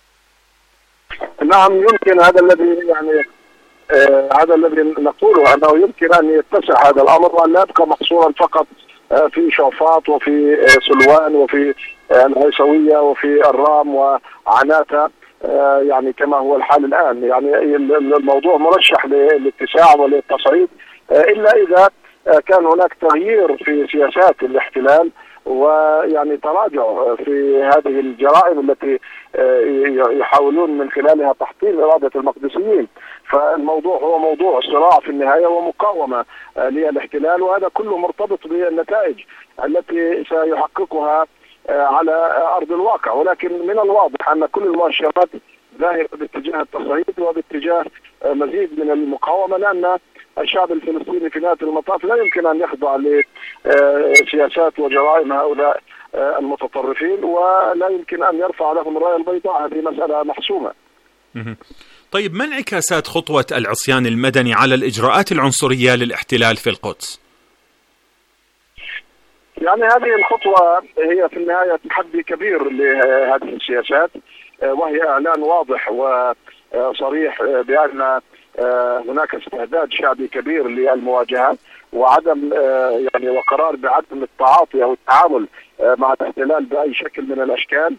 نعم يمكن، هذا الذي يعني آه هذا الذي نقوله، أنه يمكن أن يتسع هذا الأمر وأن لا يبقى محصورا فقط آه في شعفاط وفي آه سلوان وفي آه العيسوية وفي الرام وعناتة آه يعني كما هو الحال الآن. يعني الموضوع مرشح للاتساع وللتصعيد آه إلا إذا آه كان هناك تغيير في سياسات الاحتلال ويعني تراجع في هذه الجرائم التي يحاولون من خلالها تحطيم إرادة المقدسيين. فالموضوع هو موضوع صراع في النهاية ومقاومة للاحتلال، وهذا كله مرتبط بالنتائج التي سيحققها على أرض الواقع. ولكن من الواضح أن كل المؤشرات ذاهبة باتجاه التصعيد وباتجاه مزيد من المقاومة، لأن الشعب الفلسطيني في نهاية المطاف لا يمكن أن يخضع لسياسات وجرائم هؤلاء المتطرفين، ولا يمكن أن يرفع لهم الراية البيضاء. هذه مسألة محسومة. طيب، ما انعكاسات خطوة العصيان المدني على الإجراءات العنصرية للاحتلال في القدس؟ يعني هذه الخطوة هي في النهاية تحدي كبير لهذه السياسات، وهي إعلان واضح وصريح بأن هناك استعداد شعبي كبير للمواجهة وعدم يعني وقرار بعدم التعاطي أو التعامل مع الاحتلال بأي شكل من الأشكال.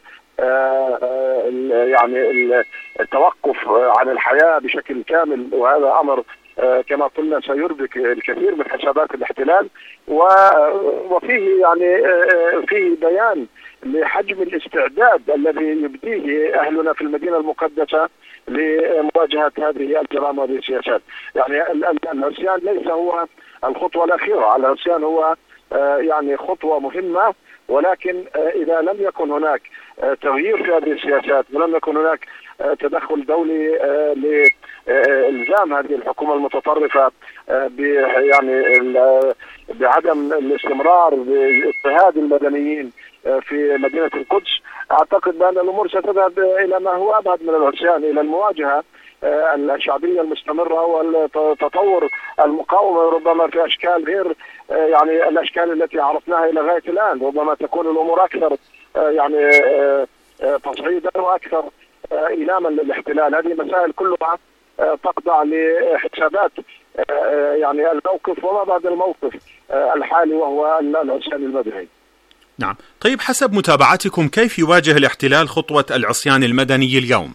يعني التوقف عن الحياة بشكل كامل، وهذا أمر كما قلنا سيربك الكثير من حسابات الاحتلال، وفيه يعني فيه بيان لحجم الاستعداد الذي يبديه أهلنا في المدينة المقدسة لمواجهة هذه الجرائم وهذه السياسات. يعني العصيان ليس هو الخطوة الأخيرة، العصيان هو يعني خطوة مهمة، ولكن إذا لم يكن هناك تغيير في هذه السياسات ولم يكن هناك تدخل دولي لإلزام هذه الحكومة المتطرفة يعني بعدم الاستمرار باضطهاد المدنيين في مدينة القدس، أعتقد بأن الأمور ستذهب إلى ما هو أبعد من العصيان، إلى المواجهة الشعبية المستمرة والتطور المقاومة، ربما في أشكال غير يعني الأشكال التي عرفناها إلى غاية الآن. ربما تكون الأمور أكثر يعني تصعيدا وأكثر إيلاما للاحتلال. هذه مسائل كلها تخضع لحسابات يعني الموقف وما بعد الموقف الحالي وهو العصيان المدني. نعم. طيب، حسب متابعتكم كيف يواجه الاحتلال خطوة العصيان المدني اليوم؟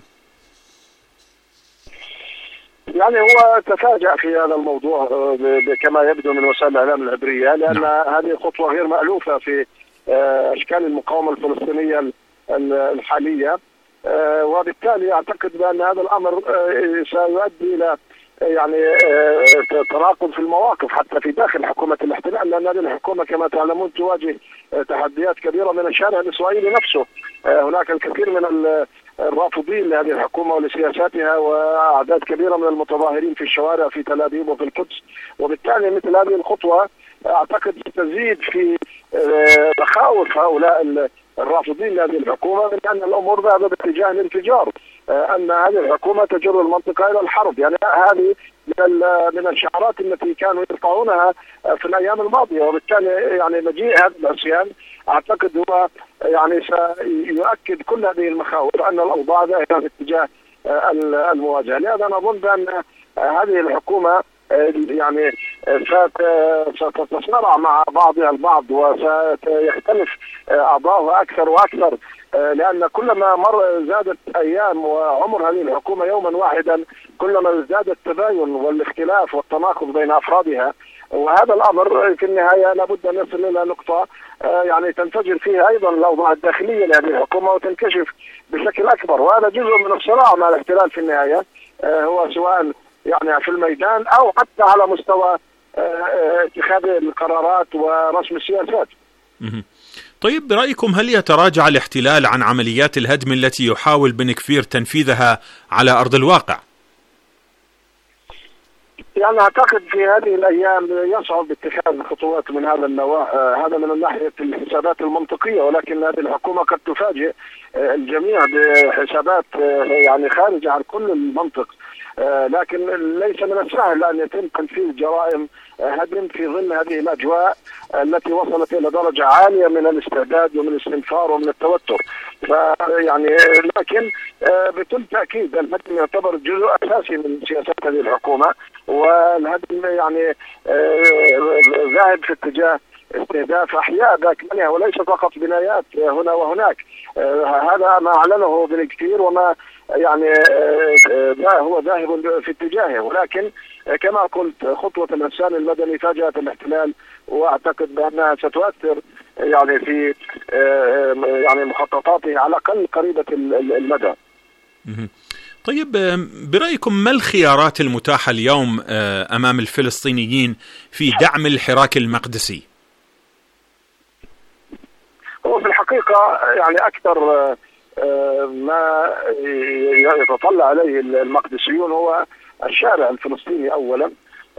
يعني هو تفاجأ في هذا الموضوع كما يبدو من وسائل الإعلام العبرية، لأن نعم. هذه خطوة غير مألوفة في أشكال المقاومة الفلسطينية الحالية، وبالتالي أعتقد بأن هذا الأمر سيؤدي إلى يعني تراكم في المواقف حتى في داخل حكومة الاحتلال، لأن هذه الحكومة كما تعلمون تواجه تحديات كبيرة من الشارع الإسرائيلي نفسه. هناك الكثير من الرافضين لهذه الحكومة ولسياساتها، وأعداد كبيرة من المتظاهرين في الشوارع في تل أبيب وفي القدس، وبالتالي مثل هذه الخطوة أعتقد تزيد في مخاوف هؤلاء الرافضين لهذه الحكومة من أن الأمور ذهبت باتجاه الانفجار، أن هذه الحكومة تجر المنطقة إلى الحرب. يعني هذه من من الشعارات التي كانوا يرفعونها في الأيام الماضية، وبالتالي يعني مجيء هذا العصيان أعتقد هو يعني سيؤكد كل هذه المخاوف أن الأوضاع ذاهبة في اتجاه المواجهة. لهذا نظن بأن هذه الحكومة يعني ستصارع مع بعضها البعض وسيختلف أعضاؤها أكثر وأكثر، لأن كلما مر زادت أيام وعمر هذه الحكومة يوما واحدا كلما ازداد التباين والاختلاف والتناقض بين أفرادها، وهذا الأمر في النهاية لابد أن يصل إلى نقطة يعني تنفجر فيها أيضا الأوضاع الداخلية لهذه الحكومة وتنكشف بشكل أكبر. وهذا جزء من الصراع مع الاحتلال في النهاية، هو سواء يعني في الميدان أو حتى على مستوى اتخاذ القرارات ورسم السياسات. طيب برأيكم هل يتراجع الاحتلال عن عمليات الهدم التي يحاول بن كفير تنفيذها على أرض الواقع؟ يعني أعتقد في هذه الأيام يصعب اتخاذ خطوات من هذا النوع، هذا من ناحية الحسابات المنطقية، ولكن هذه الحكومة قد تفاجئ الجميع بحسابات يعني خارجة عن كل المنطق، لكن ليس من السهل أن يتم تنفيذ جرائم هدم في ظل هذه الأجواء التي وصلت إلى درجة عالية من الاستعداد ومن الاستنفار ومن التوتر. فيعني لكن بكل تأكيد الهدم يعتبر جزء أساسي من سياسات هذه الحكومة، والهدم يعني ذاهب في اتجاه استهداف أحياء بأكملها وليس فقط بنايات هنا وهناك. هذا ما أعلنه بن كفير وما يعني هو ذاهب في اتجاهه، ولكن كما قلت خطوة الإنسان المدني فاجأت الاحتلال، وأعتقد بأنها ستؤثر يعني في يعني مخططاته على الأقل قريبة المدى. طيب برأيكم ما الخيارات المتاحة اليوم أمام الفلسطينيين في دعم الحراك المقدسي؟ هو في الحقيقة يعني أكثر ما يتطلع عليه المقدسيون هو الشارع الفلسطيني أولا،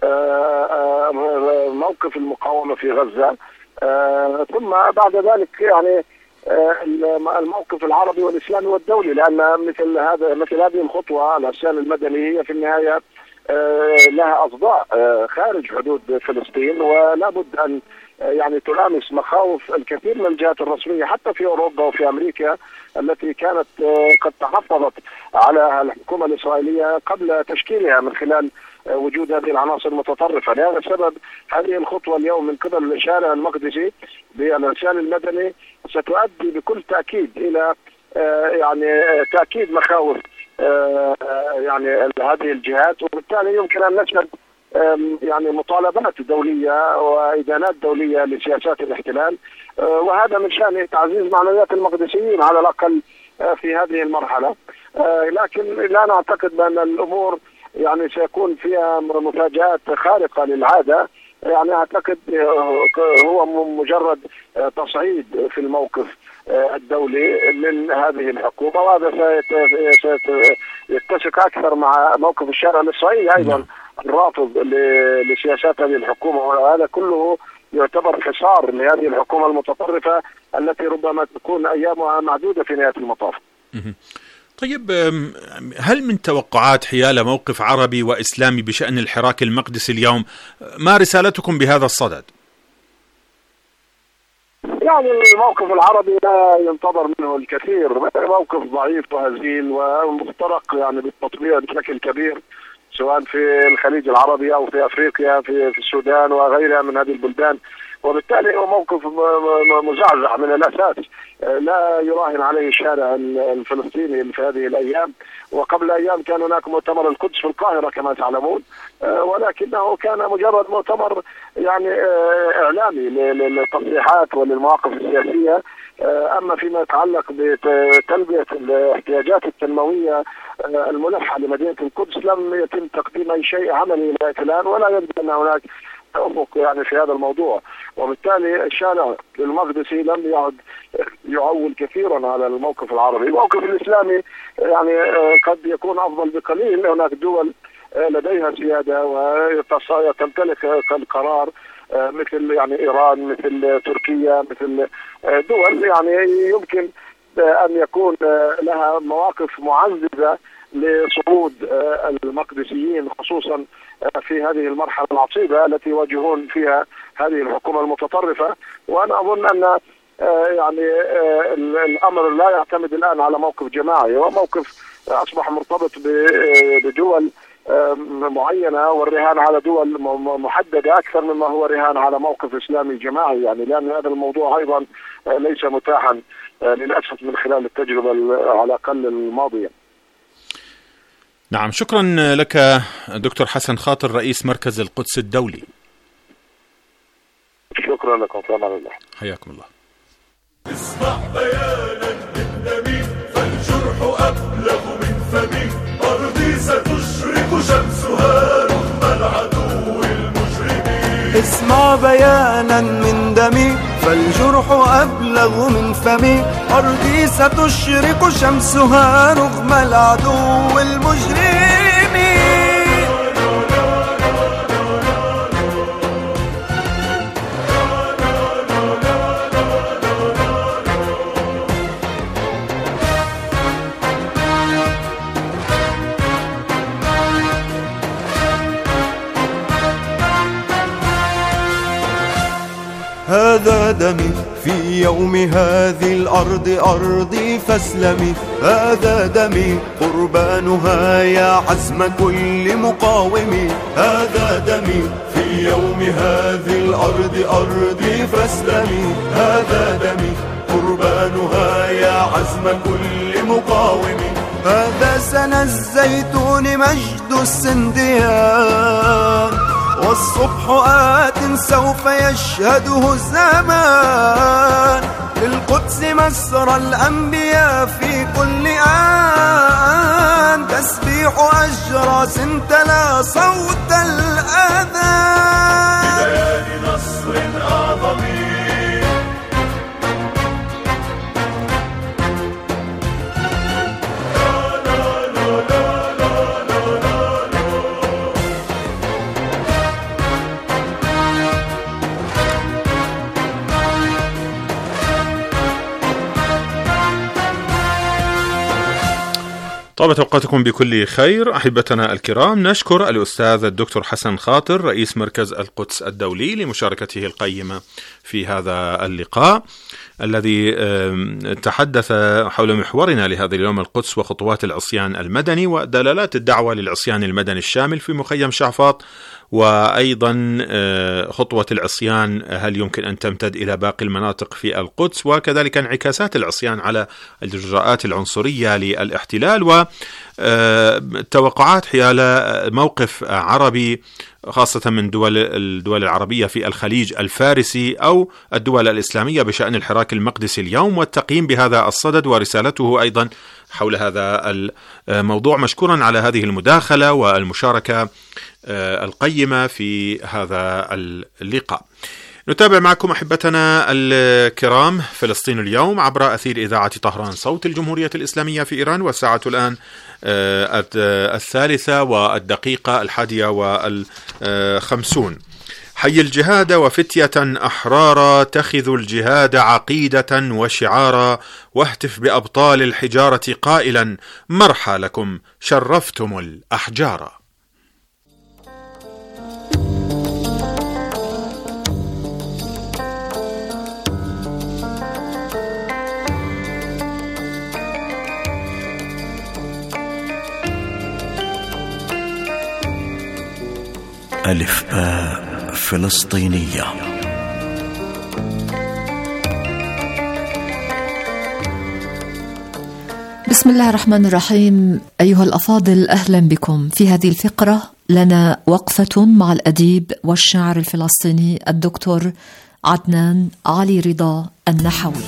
موقف المقاومة في غزة، ثم بعد ذلك يعني الموقف العربي والإسلامي والدولي، لأن مثل هذا مثل هذه الخطوة العصيان المدني هي في النهاية لها أصداء خارج حدود فلسطين، ولا بد أن يعني تلامس مخاوف الكثير من الجهات الرسمية حتى في أوروبا وفي أمريكا التي كانت قد تحفظت على الحكومة الإسرائيلية قبل تشكيلها من خلال وجود هذه العناصر المتطرفة. لهذا السبب هذه الخطوة اليوم من قبل الشارع المقدسي بالعصيان المدني ستؤدي بكل تأكيد إلى يعني تأكيد مخاوف يعني هذه الجهات، وبالتالي يمكن أن نشهد يعني مطالبات دولية وإدانات دولية لسياسات الاحتلال، وهذا من شأن تعزيز معنويات المقدسيين على الأقل في هذه المرحلة. لكن لا نعتقد بأن الأمور يعني سيكون فيها مفاجآت خارقة للعادة، يعني أعتقد هو مجرد تصعيد في الموقف الدولي من هذه الحكومة، وهذا سيتسق أكثر مع موقف الشارع الإسرائيلي أيضا الرافض لسياسات هذه الحكومة، وهذا كله يعتبر حصار لهذه الحكومة المتطرفة التي ربما تكون أيامها معدودة في نهاية المطاف. طيب هل من توقعات حيال موقف عربي وإسلامي بشأن الحراك المقدسي اليوم؟ ما رسالتكم بهذا الصدد؟ يعني الموقف العربي لا ينتظر منه الكثير، موقف ضعيف وهزيل ومخترق يعني بالتطبيع بشكل كبير سواء في الخليج العربي أو في أفريقيا في, في السودان وغيرها من هذه البلدان، وبالتالي هو موقف مزعزع من الأساس لا يراهن عليه الشارع الفلسطيني في هذه الأيام. وقبل أيام كان هناك مؤتمر القدس في القاهرة كما تعلمون، ولكنه كان مجرد مؤتمر يعني إعلامي للتصريحات وللمواقف السياسية. أما فيما يتعلق بتلبية الاحتياجات التنموية الملحة لمدينة القدس لم يتم تقديم أي شيء عملي للاحتلال، ولا يبدو أن هناك أفق يعني في هذا الموضوع، وبالتالي الشارع المقدسي لم يعد يعول كثيرا على الموقف العربي. الموقف الإسلامي يعني قد يكون أفضل بقليل، هناك دول لديها سيادة وتمتلك القرار مثل يعني إيران مثل تركيا مثل دول يعني يمكن أن يكون لها مواقف معززة لصعود المقدسيين خصوصا في هذه المرحلة العصيبة التي يواجهون فيها هذه الحكومة المتطرفة. وأنا أظن أن يعني الأمر لا يعتمد الآن على موقف جماعي، وموقف أصبح مرتبط بدول معينة والرهان على دول محددة أكثر مما هو رهان على موقف إسلامي جماعي، يعني لأن هذا الموضوع أيضا ليس متاحا للأسف من خلال التجربة على الأقل الماضية. نعم، شكرا لك دكتور حسن خاطر رئيس مركز القدس الدولي. شكرا لكم، سلام الله. حياكم الله. اسمع بيانا من نبي فالجرح أبلغ من فمي، أرضي ستشرق شمسها رغم العدو المجرمين. اسمع بيانا من دمي فالجرح أبلغ من فمي. أرضي ستشرق شمسها رغم العدو المجرم. هذا دمي في يوم هذه الأرض أرضي فاسلمي. هذا دمي قربانها يا عزم كل مقاوم. هذا دمي في يوم هذه الأرض أرضي فاسلمي. هذا دمي قربانها يا عزم كل مقاوم. هذا سنى الزيتون مجد السنديان والصبح آت سوف يشهده الزمان. للقدس مسرى الأنبياء في كل آن. تسبيح أجراس تلا صوت الأذان ببيان نصر أعظم. طابت أوقاتكم بكل خير أحبتنا الكرام. نشكر الأستاذ الدكتور حسن خاطر رئيس مركز القدس الدولي لمشاركته القيمة في هذا اللقاء الذي تحدث حول محورنا لهذا اليوم: القدس وخطوات العصيان المدني ودلالات الدعوة للعصيان المدني الشامل في مخيم شعفاط، وأيضا خطوة العصيان هل يمكن أن تمتد إلى باقي المناطق في القدس، وكذلك انعكاسات العصيان على الإجراءات العنصرية للاحتلال، والتوقعات حيال موقف عربي خاصة من دول الدول العربية في الخليج الفارسي أو الدول الإسلامية بشأن الحراك المقدسي اليوم، والتقييم بهذا الصدد ورسالته أيضا حول هذا الموضوع. مشكورا على هذه المداخلة والمشاركة القيمة في هذا اللقاء. نتابع معكم أحبتنا الكرام فلسطين اليوم عبر أثير إذاعة طهران صوت الجمهورية الإسلامية في إيران، والساعة الآن الثالثة والدقيقة الحادية والخمسون. حي الجهاد وفتية أحرارا تخذ الجهاد عقيدة وشعارا، واهتف بأبطال الحجارة قائلا مرحى لكم شرفتم الأحجار. ألف باء فلسطينية. بسم الله الرحمن الرحيم. أيها الأفاضل، أهلا بكم في هذه الفقرة. لنا وقفة مع الأديب والشاعر الفلسطيني الدكتور عدنان علي رضا النحوي.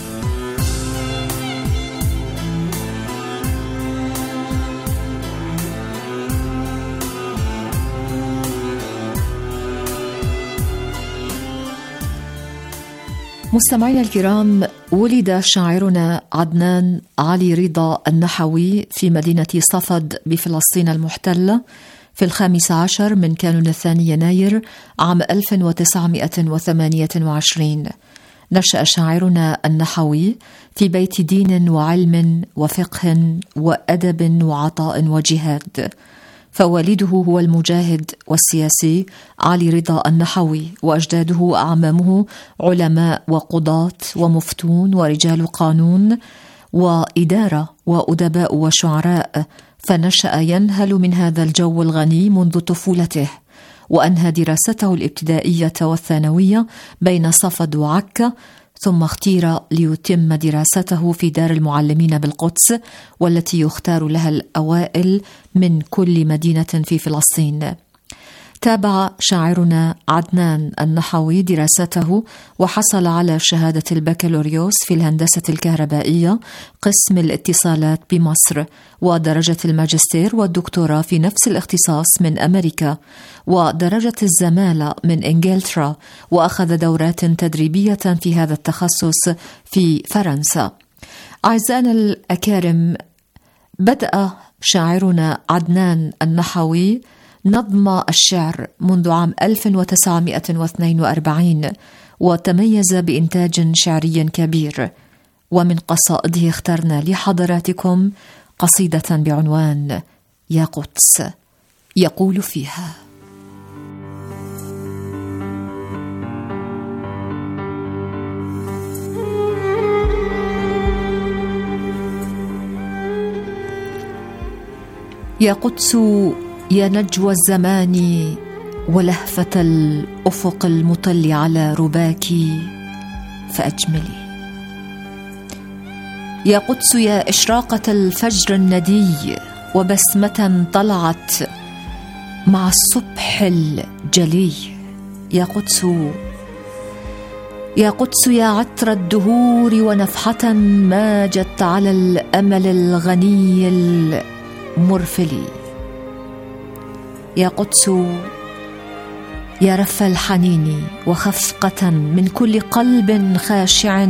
مستمعينا الكرام، ولد شاعرنا عدنان علي رضا النحوي في مدينة صفد بفلسطين المحتلة في الخامس عشر من كانون الثاني يناير عام ألف وتسعمائة وثمانية وعشرين. نشأ شاعرنا النحوي في بيت دين وعلم وفقه وأدب وعطاء وجهاد، فوالده هو المجاهد والسياسي علي رضا النحوي، وأجداده وأعمامه علماء وقضاة ومفتون ورجال قانون وإدارة وأدباء وشعراء، فنشأ ينهل من هذا الجو الغني منذ طفولته، وأنهى دراسته الابتدائية والثانوية بين صفد وعكا، ثم اختير ليتم دراسته في دار المعلمين بالقدس، والتي يختار لها الأوائل من كل مدينة في فلسطين. تابع شاعرنا عدنان النحوي دراسته وحصل على شهادة البكالوريوس في الهندسة الكهربائية قسم الاتصالات بمصر، ودرجة الماجستير والدكتوراه في نفس الاختصاص من أمريكا، ودرجة الزمالة من إنجلترا، وأخذ دورات تدريبية في هذا التخصص في فرنسا. أعزائنا الأكارم، بدأ شاعرنا عدنان النحوي نظم الشعر منذ عام ألف وتسعمائة واثنين وأربعين، وتميز بإنتاج شعري كبير. ومن قصائده اخترنا لحضراتكم قصيدة بعنوان يا قدس، يقول فيها: يا قدس يا نجوى الزمان ولهفة الأفق المطل على رباك فأجملي. يا قدس يا إشراقة الفجر الندي وبسمة طلعت مع الصبح الجلي. يا قدس يا قدس يا عطر الدهور ونفحة ماجت على الأمل الغني المرفلي. يا قدس يا رف الحنين وخفقة من كل قلب خاشع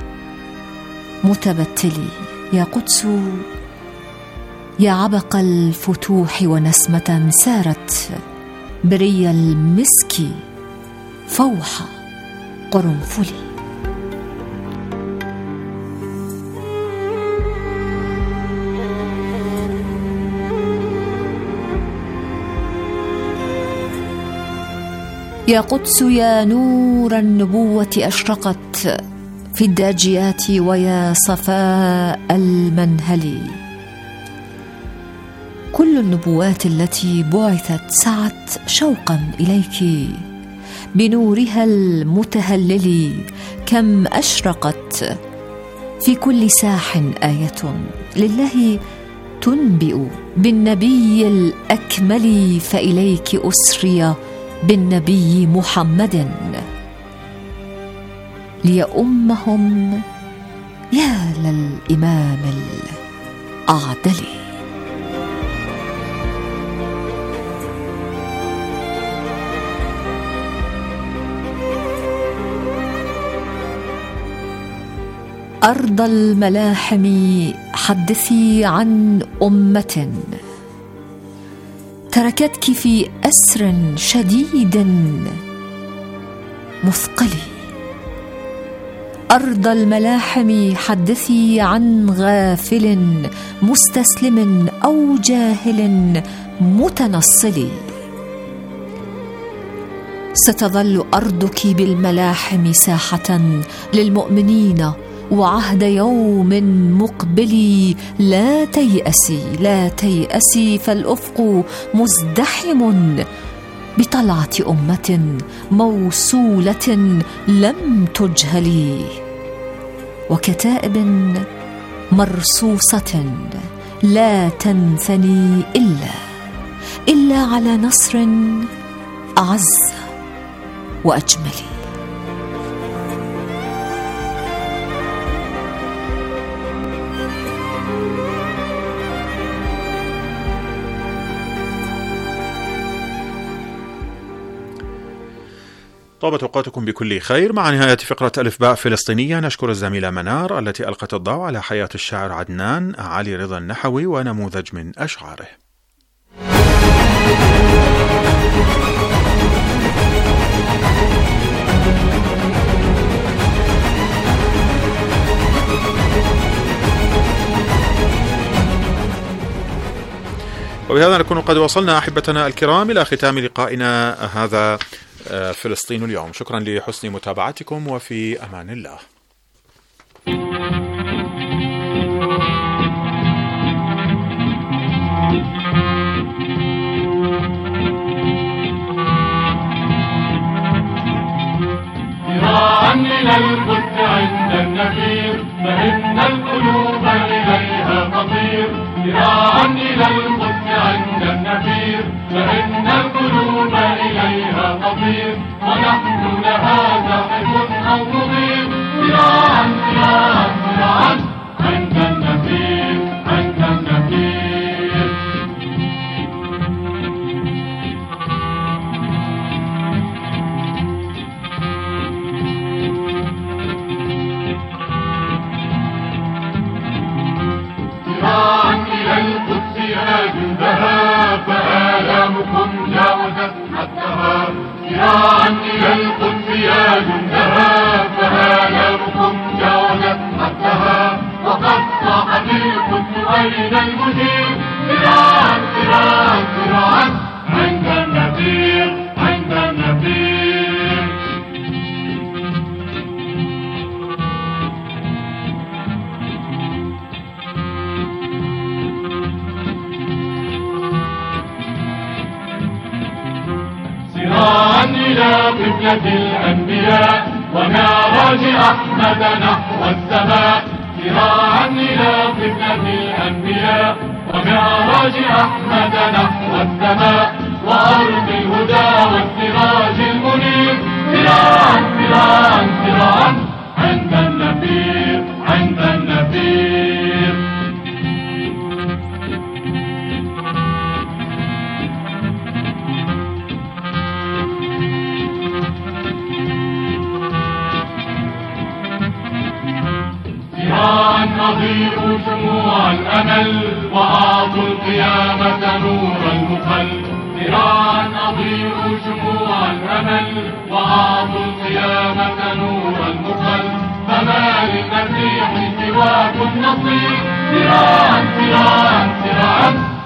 متبتلي. يا قدس يا عبق الفتوح ونسمة سارت بري المسك فوح قرنفلي. يا قدس يا نور النبوة أشرقت في الداجيات ويا صفاء المنهل. كل النبوات التي بعثت سعت شوقا إليك بنورها المتهلل. كم أشرقت في كل ساح آية لله تنبئ بالنبي الأكمل. فإليك أسري بالنبي محمد ليؤمهم يا للإمام الأعدل. أرض الملاحم حدثي عن أمة تركتك في أسر شديد مثقل. أرض الملاحم حدثي عن غافل مستسلم أو جاهل متنصل. ستظل أرضك بالملاحم ساحة للمؤمنين وعهد يوم مقبل. لا تيأسي لا تيأسي فالأفق مزدحم بطلعة أمة موصولة لم تجهل، وكتائب مرصوصة لا تنثني إلا إلا على نصر أعز وأجمل. طابت أوقاتكم بكل خير. مع نهاية فقرة ألف باء فلسطينية نشكر الزميلة منار التي ألقت الضوء على حياة الشاعر عدنان علي رضا النحوي ونموذج من أشعاره. وبهذا نكون قد وصلنا أحبتنا الكرام إلى ختام لقائنا هذا فلسطين اليوم. شكرا لحسن متابعتكم وفي أمان الله. ذراعا إلى القدس عند النفير فإن القلوب إليها تطير. ذراعا إلى القدس عند النفير فإن القلوب نسير ونحن لها زاحف أو نضير ذراعا ذراعا ذراعا عند النفير عند النفير. ذراعا إلى القدس يا جندها فآلامكم جاوزت حدها ذراعا إلى القدس يا جندها فآلامكم جاوزت حدها وقد صاحت القدس أين المجير ذراعا ذراعا ذراعا عند النفير عند النفير. ذراعا إلى قبلة الأنبياء ومعراج أحمد نحو السماء ذراعا إلى قبلة الأنبياء ومعراج أحمد نحو السماء وأرض الهدى والسراج المنير ذراعا ذراعا ذراعا عند النفير عند النفير. ذراعا أضيء شموع الأمل وأعطوا القيامة نور المخل ذراعا أضيء شموع الأمل وأعطوا القيامة نور المخل فما للمسيح سواك النصير ذراعا ذراعا ذراعا